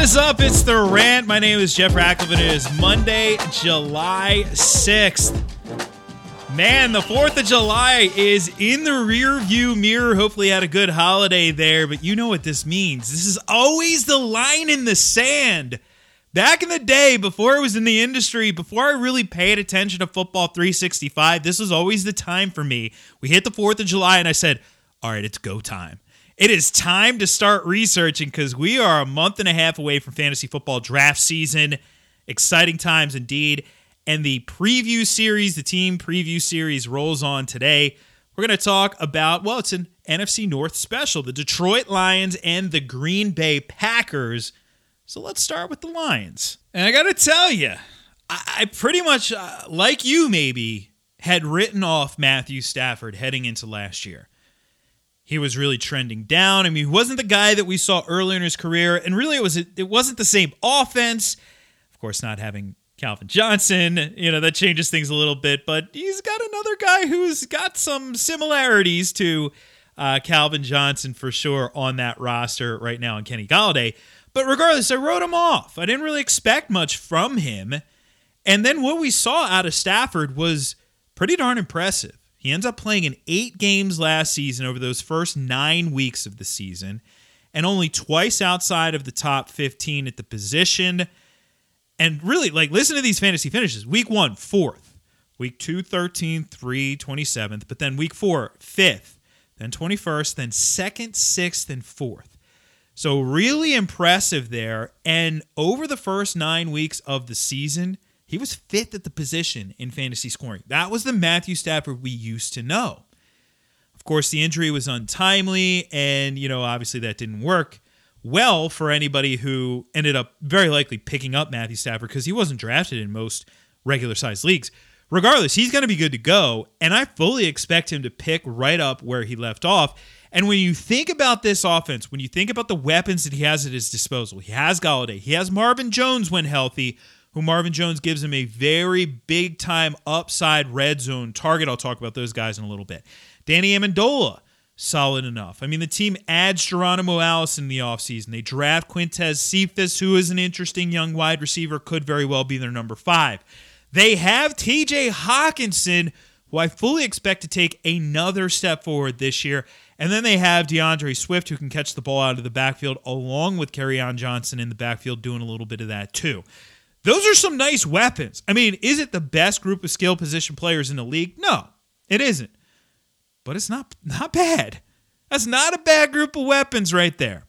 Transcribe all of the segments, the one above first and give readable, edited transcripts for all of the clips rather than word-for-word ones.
is up? It's The Rant. My name is Jeff Ratcliffe, and it is Monday, July 6th. Man, the 4th of July is in the rear view mirror. Hopefully you had a good holiday there, but you know what this means. This is always the line in the sand. Back in the day, before I was in the industry, before I really paid attention to Football 365, this was always the time for me. We hit the 4th of July, and I said, all right, it's go time. It is time to start researching because we are a month and a half away from fantasy football draft season. Exciting times indeed. And the preview series, the team preview series rolls on today. We're going to talk about, well, it's an NFC North special, the Detroit Lions and the Green Bay Packers. So let's start with the Lions. And I got to tell you, I pretty much, like you maybe, had written off Matthew Stafford heading into last year. He was really trending down. I mean, he wasn't the guy that we saw earlier in his career, and really it wasn't the same offense. Of course, not having Calvin Johnson, that changes things a little bit, but he's got another guy who's got some similarities to Calvin Johnson for sure on that roster right now in Kenny Golladay. But regardless, I wrote him off. I didn't really expect much from him. And then what we saw out of Stafford was pretty darn impressive. He ends up playing in 8 games last season over those first 9 weeks of the season, and only twice outside of the top 15 at the position. And really, listen to these fantasy finishes. Week 1, 4th. Week 2, 13th, 3, 27th. But then week 4, 5th. Then 21st. Then 2nd, 6th, and 4th. So really impressive there. And over the first 9 weeks of the season, he was 5th at the position in fantasy scoring. That was the Matthew Stafford we used to know. Of course, the injury was untimely, and, obviously that didn't work well for anybody who ended up very likely picking up Matthew Stafford because he wasn't drafted in most regular-sized leagues. Regardless, he's going to be good to go, and I fully expect him to pick right up where he left off. And when you think about this offense, when you think about the weapons that he has at his disposal, he has Golladay, he has Marvin Jones when healthy, who Marvin Jones gives him a very big-time upside red zone target. I'll talk about those guys in a little bit. Danny Amendola, solid enough. I mean, the team adds Geronimo Allison in the offseason. They draft Quintez Cephas, who is an interesting young wide receiver, could very well be their number 5. They have TJ Hawkinson, who I fully expect to take another step forward this year. And then they have DeAndre Swift, who can catch the ball out of the backfield, along with Kerryon Johnson in the backfield doing a little bit of that too. Those are some nice weapons. I mean, is it the best group of skill position players in the league? No, it isn't. But it's not bad. That's not a bad group of weapons right there.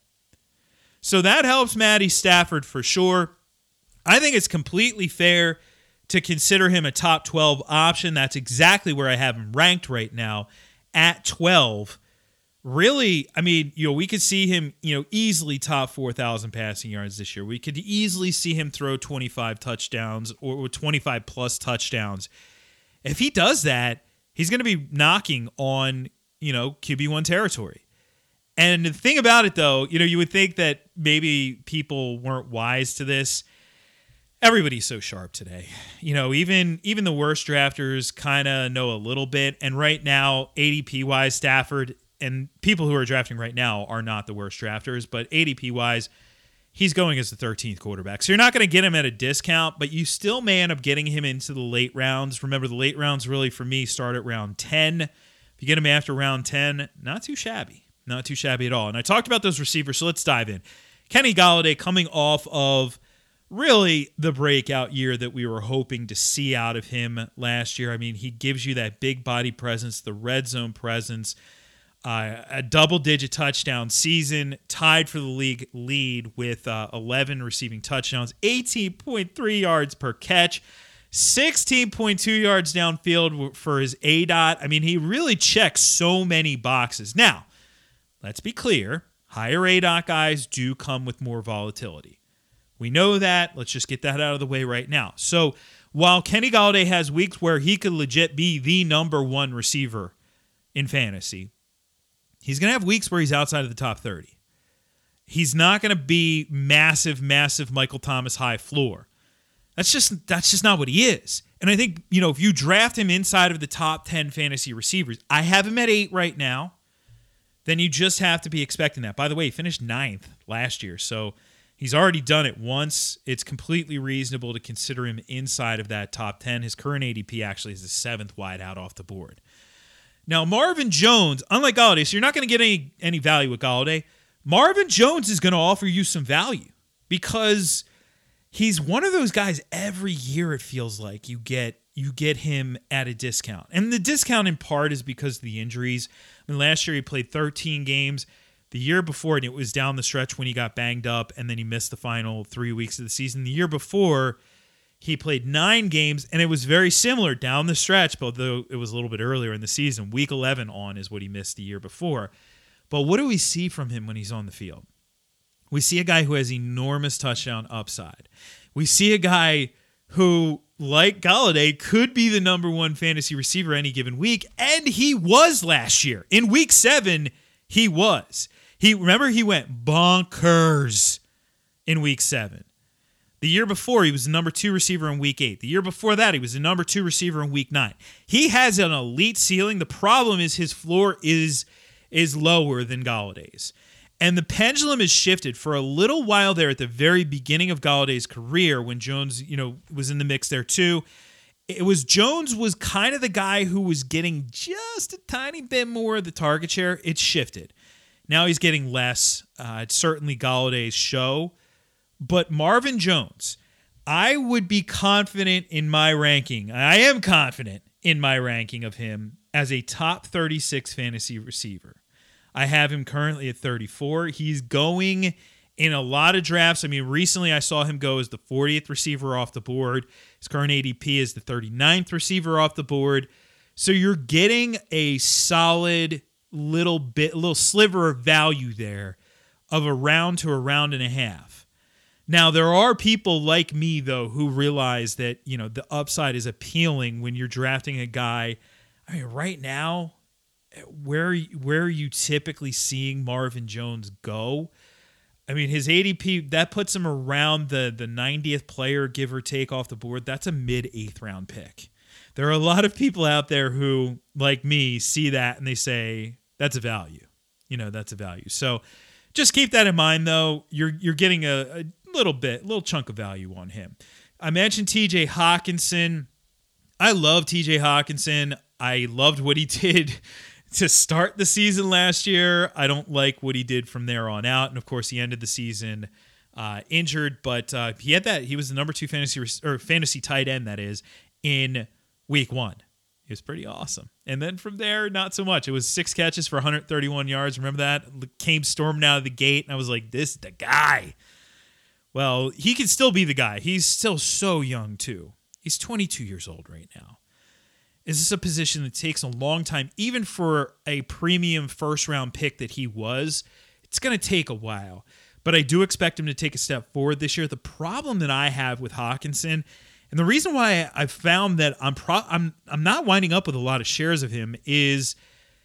So that helps Matty Stafford for sure. I think it's completely fair to consider him a top 12 option. That's exactly where I have him ranked right now, at 12. Really, I mean, we could see him, easily top 4,000 passing yards this year. We could easily see him throw 25 touchdowns or 25 plus touchdowns. If he does that, he's going to be knocking on, QB1 territory. And the thing about it, though, you would think that maybe people weren't wise to this. Everybody's so sharp today. Even the worst drafters kind of know a little bit. And right now, ADP-wise, Stafford, and people who are drafting right now are not the worst drafters, but ADP-wise, he's going as the 13th quarterback. So you're not going to get him at a discount, but you still may end up getting him into the late rounds. Remember, the late rounds really, for me, start at round 10. If you get him after round 10, not too shabby. Not too shabby at all. And I talked about those receivers, so let's dive in. Kenny Golladay coming off of really the breakout year that we were hoping to see out of him last year. I mean, he gives you that big body presence, the red zone presence, a double-digit touchdown season, tied for the league lead with 11 receiving touchdowns, 18.3 yards per catch, 16.2 yards downfield for his ADOT. I mean, he really checks so many boxes. Now, let's be clear, higher ADOT guys do come with more volatility. We know that. Let's just get that out of the way right now. So while Kenny Golladay has weeks where he could legit be the number 1 receiver in fantasy, he's going to have weeks where he's outside of the top 30. He's not going to be massive Michael Thomas high floor. That's just not what he is. And I think, if you draft him inside of the top 10 fantasy receivers, I have him at 8 right now, then you just have to be expecting that. By the way, he finished 9th last year, so He's already done it once. It's completely reasonable to consider him inside of that top 10. His current ADP actually is the 7th wideout off the board. Now, Marvin Jones, unlike Golladay, so you're not going to get any value with Golladay. Marvin Jones is going to offer you some value because he's one of those guys every year it feels like you get him at a discount. And the discount in part is because of the injuries. I mean, last year he played 13 games. The year before, and it was down the stretch when he got banged up, and then he missed the final 3 weeks of the season. The year before, he played 9 games, and it was very similar down the stretch, but though it was a little bit earlier in the season. Week 11 on is what he missed the year before. But what do we see from him when he's on the field? We see a guy who has enormous touchdown upside. We see a guy who, like Golladay, could be the number 1 fantasy receiver any given week, and he was last year. In week 7, he was. Remember, he went bonkers in week 7. The year before, he was the number 2 receiver in week 8. The year before that, he was the number 2 receiver in week 9. He has an elite ceiling. The problem is his floor is lower than Galladay's. And the pendulum has shifted for a little while there at the very beginning of Galladay's career when Jones, was in the mix there too. Jones was kind of the guy who was getting just a tiny bit more of the target share. It shifted. Now he's getting less. It's certainly Galladay's show. But Marvin Jones, I would be confident in my ranking. I am confident in my ranking of him as a top 36 fantasy receiver. I have him currently at 34. He's going in a lot of drafts. I mean, recently I saw him go as the 40th receiver off the board. His current ADP is the 39th receiver off the board. So you're getting a solid little sliver of value there of a round to a round and a half. Now, there are people like me, though, who realize that, the upside is appealing when you're drafting a guy. I mean, right now, where are you typically seeing Marvin Jones go? I mean, his ADP, that puts him around the 90th player, give or take, off the board. That's a mid-8th round pick. There are a lot of people out there who, like me, see that and they say, that's a value. That's a value. So just keep that in mind, though. You're getting a little chunk of value on him. I mentioned TJ Hawkinson. I love TJ Hawkinson. I loved what he did to start the season last year. I don't like what he did from there on out. And of course, he ended the season injured, but he was the number 2 fantasy tight end, that is, in week 1. He was pretty awesome. And then from there, not so much. It was 6 catches for 131 yards. Remember that? Came storming out of the gate, and I was like, this is the guy. Well, he can still be the guy. He's still so young, too. He's 22 years old right now. Is this a position that takes a long time, even for a premium first-round pick that he was? It's going to take a while. But I do expect him to take a step forward this year. The problem that I have with Hawkinson, and the reason why I've found that I'm not winding up with a lot of shares of him, is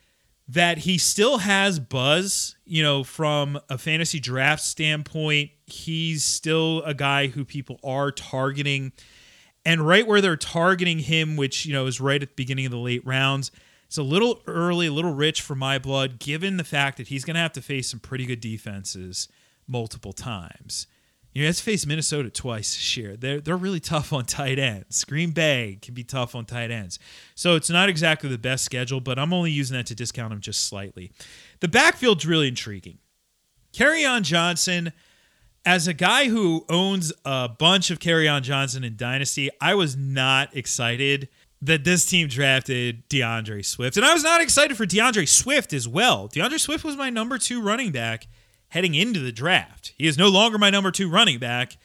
that he still has buzz, from a fantasy draft standpoint. He's still a guy who people are targeting. And right where they're targeting him, which, is right at the beginning of the late rounds, it's a little early, a little rich for my blood, given the fact that he's going to have to face some pretty good defenses multiple times. He has to face Minnesota twice this year. They're really tough on tight ends. Green Bay can be tough on tight ends. So it's not exactly the best schedule, but I'm only using that to discount him just slightly. The backfield's really intriguing. Kerryon Johnson, as a guy who owns a bunch of Kerryon Johnson in Dynasty, I was not excited that this team drafted DeAndre Swift. And I was not excited for DeAndre Swift as well. DeAndre Swift was my number 2 running back heading into the draft. He is no longer my number 2 running back.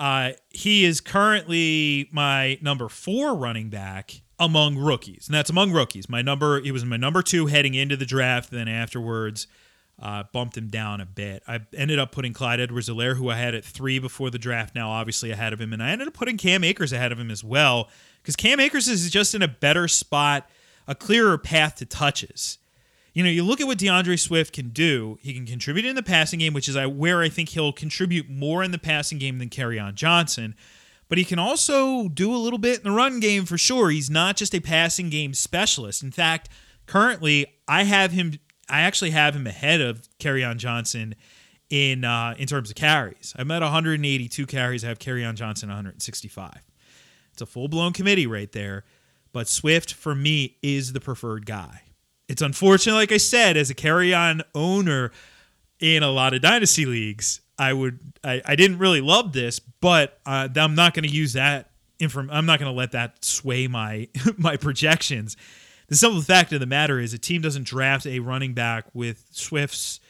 He is currently my number 4 running back among rookies. And that's among rookies. He was my number 2 heading into the draft. Then afterwards, bumped him down a bit. I ended up putting Clyde Edwards-Helaire, who I had at 3 before the draft, now obviously ahead of him. And I ended up putting Cam Akers ahead of him as well, because Cam Akers is just in a better spot, a clearer path to touches. You look at what DeAndre Swift can do. He can contribute in the passing game, which is where I think he'll contribute more in the passing game than Kerryon Johnson. But he can also do a little bit in the run game for sure. He's not just a passing game specialist. In fact, currently, I actually have him ahead of Kerryon Johnson in terms of carries. I'm at 182 carries. I have Kerryon Johnson 165. It's a full-blown committee right there. But Swift, for me, is the preferred guy. It's unfortunate, like I said, as a Kerryon owner in a lot of dynasty leagues, I didn't really love this, but I'm not going to use that. I'm not going to let that sway my my projections. The simple fact of the matter is a team doesn't draft a running back with Swift's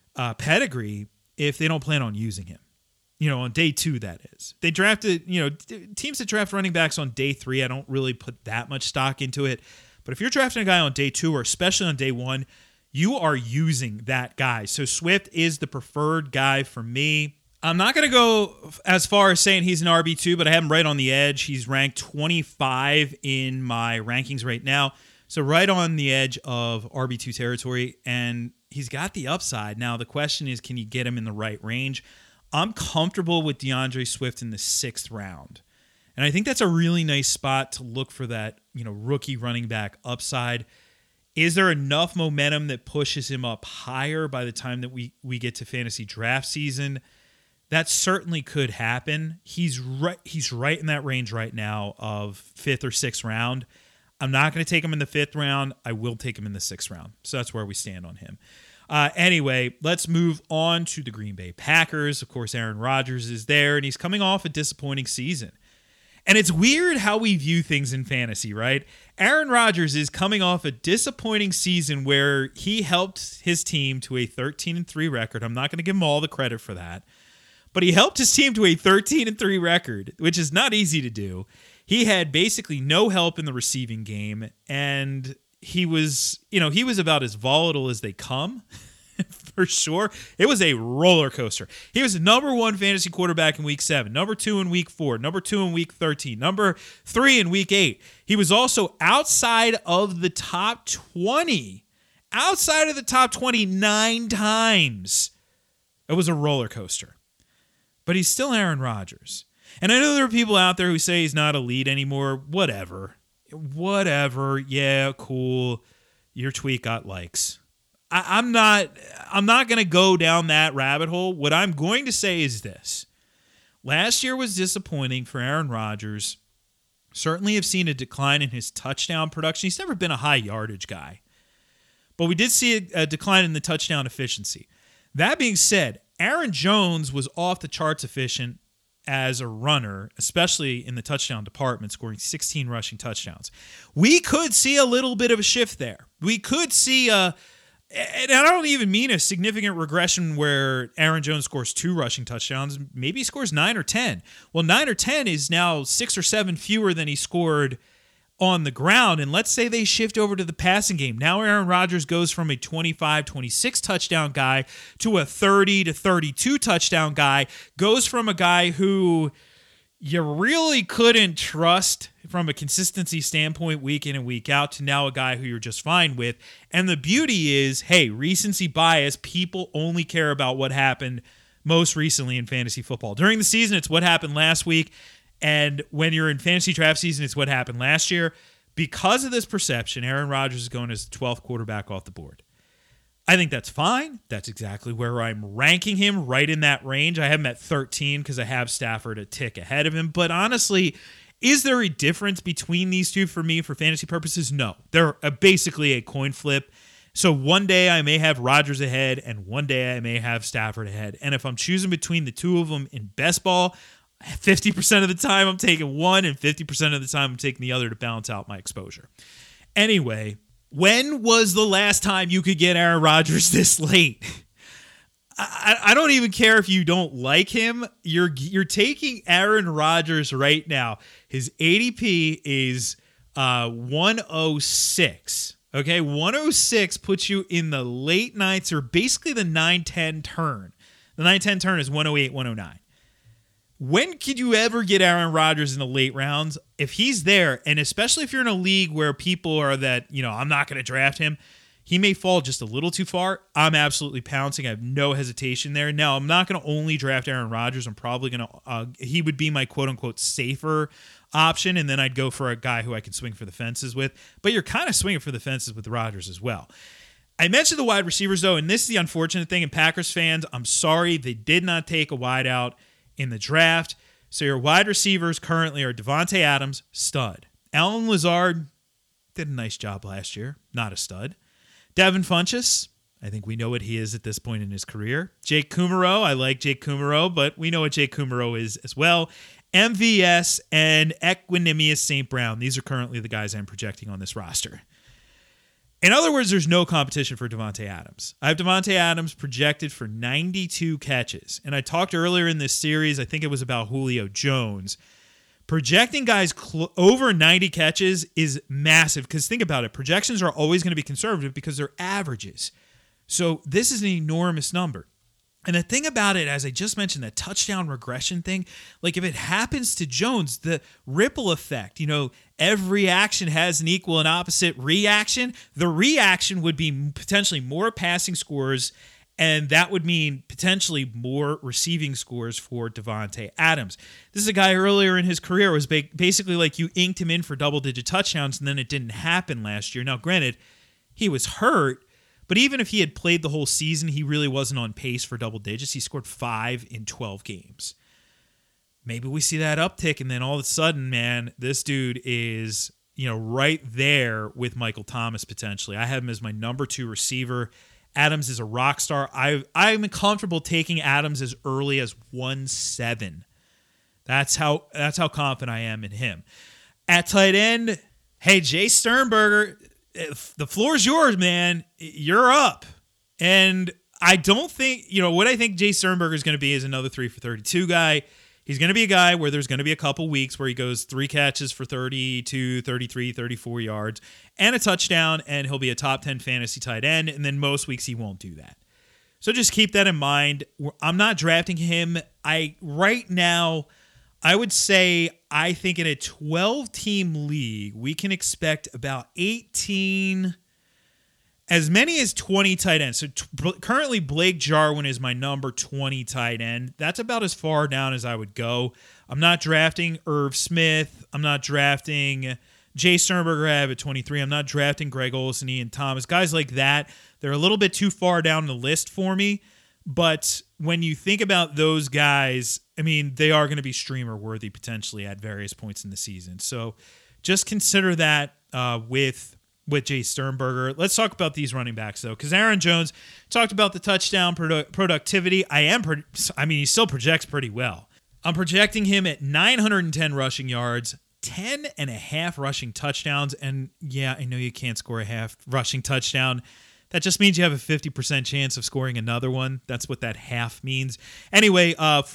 pedigree if they don't plan on using him. On day 2, that is. They drafted, teams that draft running backs on day 3, I don't really put that much stock into it. But if you're drafting a guy on day 2 or especially on day 1, you are using that guy. So Swift is the preferred guy for me. I'm not going to go as far as saying he's an RB2, but I have him right on the edge. He's ranked 25 in my rankings right now. So right on the edge of RB2 territory, and he's got the upside. Now the question is, can you get him in the right range? I'm comfortable with DeAndre Swift in the 6th round. And I think that's a really nice spot to look for that, rookie running back upside. Is there enough momentum that pushes him up higher by the time that we get to fantasy draft season? That certainly could happen. He's right in that range right now of 5th or 6th round. I'm not going to take him in the 5th round. I will take him in the 6th round. So that's where we stand on him. Anyway, let's move on to the Green Bay Packers. Of course, Aaron Rodgers is there, and he's coming off a disappointing season. And it's weird how we view things in fantasy, right? Aaron Rodgers is coming off a disappointing season where he helped his team to a 13-3 record. I'm not going to give him all the credit for that. But he helped his team to a 13-3 record, which is not easy to do. He had basically no help in the receiving game, and he was about as volatile as they come, for sure. It was a roller coaster. He was the number 1 fantasy quarterback in week 7, number 2 in week 4, number 2 in week 13, number 3 in week 8. He was also outside of the top 20, 9 times. It was a roller coaster. But he's still Aaron Rodgers. And I know there are people out there who say he's not elite anymore. Whatever. Yeah, cool. Your tweet got likes. I'm not going to go down that rabbit hole. What I'm going to say is this. Last year was disappointing for Aaron Rodgers. Certainly have seen a decline in his touchdown production. He's never been a high yardage guy. But we did see a decline in the touchdown efficiency. That being said, Aaron Jones was off the charts efficient as a runner, especially in the touchdown department, scoring 16 rushing touchdowns. We could see a little bit of a shift there. We could see and I don't even mean a significant regression where Aaron Jones scores 2 rushing touchdowns. Maybe he scores 9 or 10. Well, 9 or 10 is now 6 or 7 fewer than he scored on the ground. And let's say they shift over to the passing game. Now Aaron Rodgers goes from a 25-26 touchdown guy to a 30-32 touchdown guy, goes from a guy who you really couldn't trust from a consistency standpoint week in and week out to now a guy who you're just fine with. And the beauty is, hey, recency bias, people only care about what happened most recently in fantasy football. During the season, it's what happened last week. And when you're in fantasy draft season, it's what happened last year. Because of this perception, Aaron Rodgers is going as the 12th quarterback off the board. I think that's fine. That's exactly where I'm ranking him, right in that range. I have him at 13 because I have Stafford a tick ahead of him. But honestly, is there a difference between these two for me for fantasy purposes? No. They're basically a coin flip. So one day I may have Rodgers ahead and one day I may have Stafford ahead. And if I'm choosing between the two of them in best ball, 50% of the time I'm taking one and 50% of the time I'm taking the other to balance out my exposure. Anyway, when was the last time you could get Aaron Rodgers this late? I don't even care if you don't like him. You're taking Aaron Rodgers right now. His ADP is 106. Okay, 106 puts you in the late ninths or basically the 9-10 turn. The 9-10 turn is 108, 109. When could you ever get Aaron Rodgers in the late rounds? If he's there, and especially if you're in a league where people are that, I'm not going to draft him, he may fall just a little too far. I'm absolutely pouncing. I have no hesitation there. Now, I'm not going to only draft Aaron Rodgers. I'm probably going to, he would be my quote-unquote safer option, and then I'd go for a guy who I can swing for the fences with. But you're kind of swinging for the fences with Rodgers as well. I mentioned the wide receivers, though, and this is the unfortunate thing. And Packers fans, I'm sorry, they did not take a wideout in the draft. So your wide receivers currently are Davante Adams, stud. Allen Lazard did a nice job last year, not a stud. Devin Funchess, I think we know what he is at this point in his career. Jake Kumerow, I like Jake Kumerow, but we know what Jake Kumerow is as well. MVS and Equanimous St. Brown. These are currently the guys I'm projecting on this roster. In other words, there's no competition for Davante Adams. I have Davante Adams projected for 92 catches. And I talked earlier in this series, I think it was about Julio Jones. Projecting guys over 90 catches is massive because think about it. Projections are always going to be conservative because they're averages. So this is an enormous number. And the thing about it, as I just mentioned, that touchdown regression thing, like if it happens to Jones, the ripple effect, every action has an equal and opposite reaction. The reaction would be potentially more passing scores, and that would mean potentially more receiving scores for Davante Adams. This is a guy earlier in his career was basically like you inked him in for double-digit touchdowns, and then it didn't happen last year. Now, granted, he was hurt, but even if he had played the whole season, he really wasn't on pace for double digits. He scored 5 in 12 games. Maybe we see that uptick, and then all of a sudden, man, this dude is, right there with Michael Thomas potentially. I have him as my number 2 receiver. Adams is a rock star. I'm comfortable taking Adams as early as 1-7. That's how confident I am in him. At tight end, hey, Jay Sternberger, the floor is yours, man. You're up. And I don't think, what I think Jay Sternberger is going to be is another 3 for 32 guy. He's going to be a guy where there's going to be a couple weeks where he goes 3 catches for 32, 33, 34 yards and a touchdown, and he'll be a top 10 fantasy tight end. And then most weeks he won't do that. So just keep that in mind. I'm not drafting him. Right now, I would say I think in a 12-team league, we can expect about 18, as many as 20 tight ends. So currently Blake Jarwin is my number 20 tight end. That's about as far down as I would go. I'm not drafting Irv Smith. I'm not drafting Jay Sternberger. I have at 23. I'm not drafting Greg Olsen, Ian Thomas. Guys like that, they're a little bit too far down the list for me. But when you think about those guys, I mean, they are going to be streamer worthy potentially at various points in the season. So just consider that with Jay Sternberger. Let's talk about these running backs, though, because Aaron Jones talked about the touchdown productivity. He still projects pretty well. I'm projecting him at 910 rushing yards, 10.5 rushing touchdowns. And yeah, I know you can't score a half rushing touchdown. That just means you have a 50% chance of scoring another one. That's what that half means. Anyway,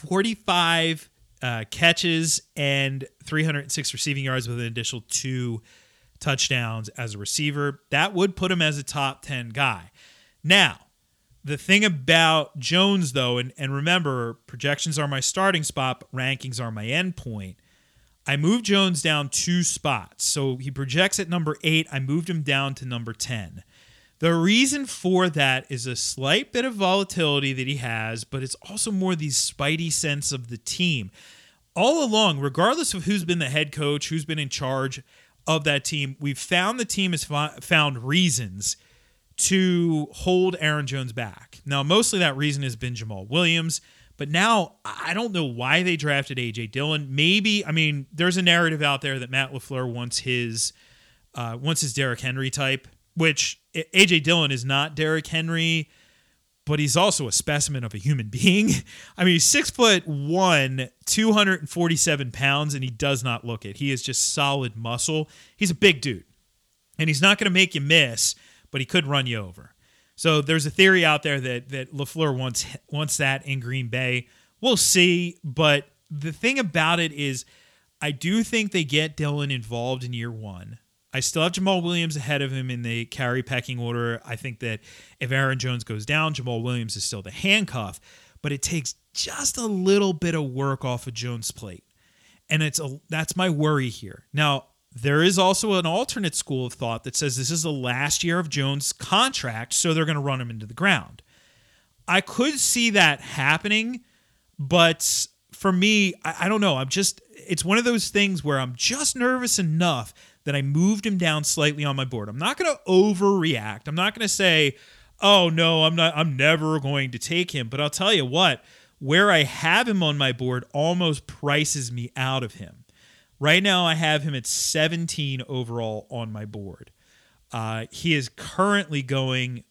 45 catches and 306 receiving yards with an additional 2 touchdowns as a receiver. That would put him as a top 10 guy. Now, the thing about Jones, though, and remember, projections are my starting spot, but rankings are my end point. I moved Jones down 2 spots. So he projects at number 8. I moved him down to number 10. The reason for that is a slight bit of volatility that he has, but it's also more the spidey sense of the team. All along, regardless of who's been the head coach, who's been in charge of that team, we've found the team has found reasons to hold Aaron Jones back. Now, mostly that reason has been Jamal Williams, but now I don't know why they drafted A.J. Dillon. There's a narrative out there that Matt LaFleur wants his Derrick Henry type, which A.J. Dillon is not Derrick Henry, but he's also a specimen of a human being. I mean, he's 6'1", 247 pounds, and he does not look it. He is just solid muscle. He's a big dude, and he's not going to make you miss, but he could run you over. So there's a theory out there that LaFleur wants that in Green Bay. We'll see, but the thing about it is I do think they get Dillon involved in year 1. I still have Jamal Williams ahead of him in the carry pecking order. I think that if Aaron Jones goes down, Jamal Williams is still the handcuff, but it takes just a little bit of work off of Jones' plate. And that's my worry here. Now, there is also an alternate school of thought that says this is the last year of Jones' contract, so they're going to run him into the ground. I could see that happening, but for me, I don't know. It's one of those things where I'm just nervous enough that I moved him down slightly on my board. I'm not going to overreact. I'm not going to say, oh no, I'm never going to take him. But I'll tell you what, where I have him on my board almost prices me out of him. Right now I have him at 17 overall on my board. He is currently going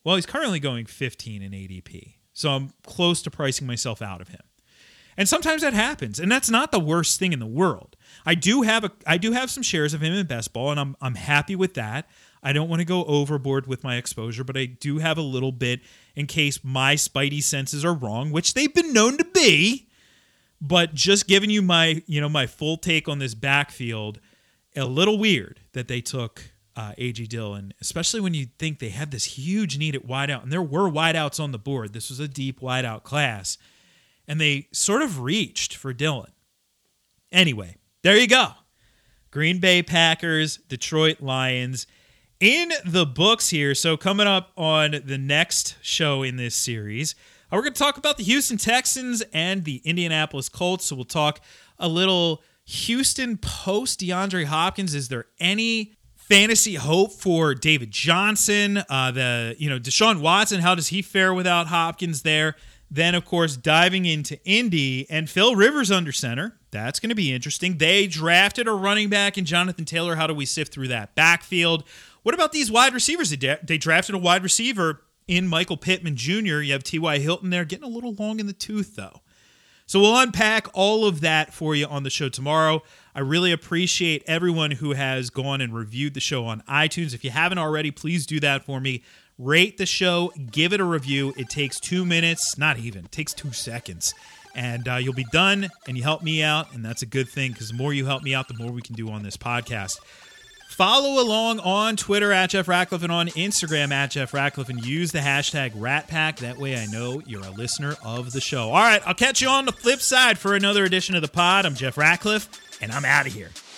15 in ADP. So I'm close to pricing myself out of him. And sometimes that happens, and that's not the worst thing in the world. I do have some shares of him in best ball, and I'm happy with that. I don't want to go overboard with my exposure, but I do have a little bit in case my spidey senses are wrong, which they've been known to be. But just giving you my full take on this backfield, a little weird that they took A.J. Dillon, especially when you think they had this huge need at wideout, and there were wideouts on the board. This was a deep wideout class, and they sort of reached for Dillon. Anyway, there you go. Green Bay Packers, Detroit Lions in the books here. So coming up on the next show in this series, we're going to talk about the Houston Texans and the Indianapolis Colts. So we'll talk a little Houston post DeAndre Hopkins. Is there any fantasy hope for David Johnson? Deshaun Watson, how does he fare without Hopkins there? Then, of course, diving into Indy and Phil Rivers under center. That's going to be interesting. They drafted a running back in Jonathan Taylor. How do we sift through that backfield? What about these wide receivers? They drafted a wide receiver in Michael Pittman Jr. You have T.Y. Hilton there, getting a little long in the tooth, though. So we'll unpack all of that for you on the show tomorrow. I really appreciate everyone who has gone and reviewed the show on iTunes. If you haven't already, please do that for me. Rate the show, give it a review. It takes 2 minutes, not even, it takes 2 seconds. And you'll be done, and you help me out, and that's a good thing, because the more you help me out, the more we can do on this podcast. Follow along on Twitter at Jeff Ratcliffe and on Instagram at Jeff Ratcliffe, and use the hashtag RatPack. That way I know you're a listener of the show. All right, I'll catch you on the flip side for another edition of the pod. I'm Jeff Ratcliffe, and I'm out of here.